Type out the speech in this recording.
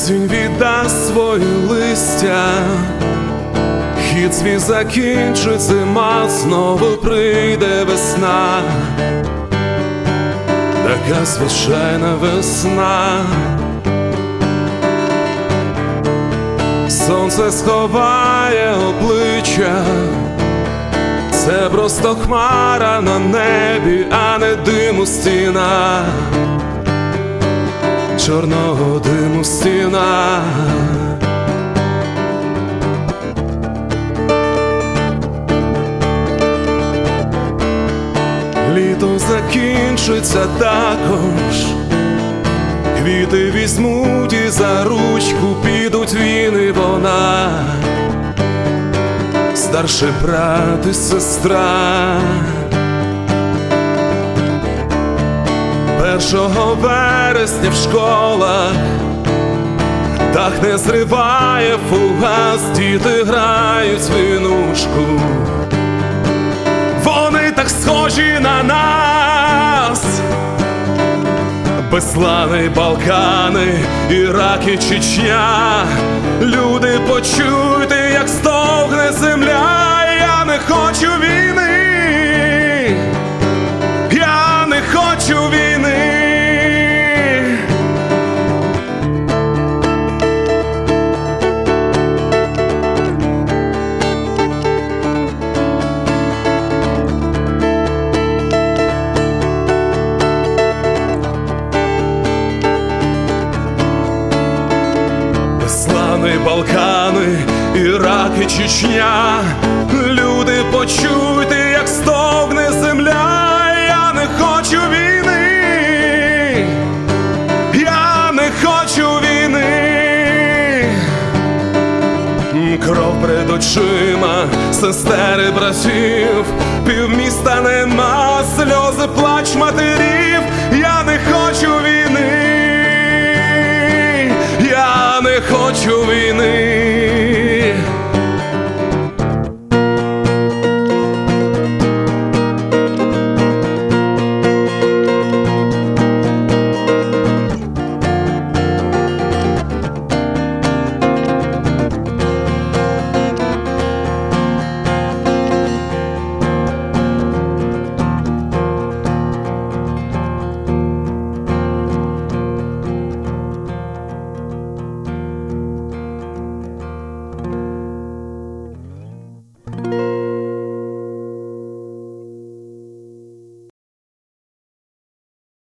Осінь віддасть свої листя, хід свій закінчить, зима, знову прийде весна, така звичайна весна. Сонце сховає обличчя, це просто хмара на небі, а не диму стіна, чорного диму стіна. Літо закінчиться також, квіти візьмуть і за ручку підуть він і вона, старший брат і сестра. 1 вересня в школах дах не зриває фугас, діти грають в вінушку, вони так схожі на нас. Беслани, Балкани, Ірак і Чечня, люди, почуйте, як стогне земля. Я не хочу війни, я не хочу війни. Балкани, Ірак і Чечня, люди, почуйте, як стогне земля. Я не хочу війни, я не хочу війни. Кров перед очима сестер і братів, півміста нема, сльози, плач матерів. Я не хочу війни, я не хочу війни.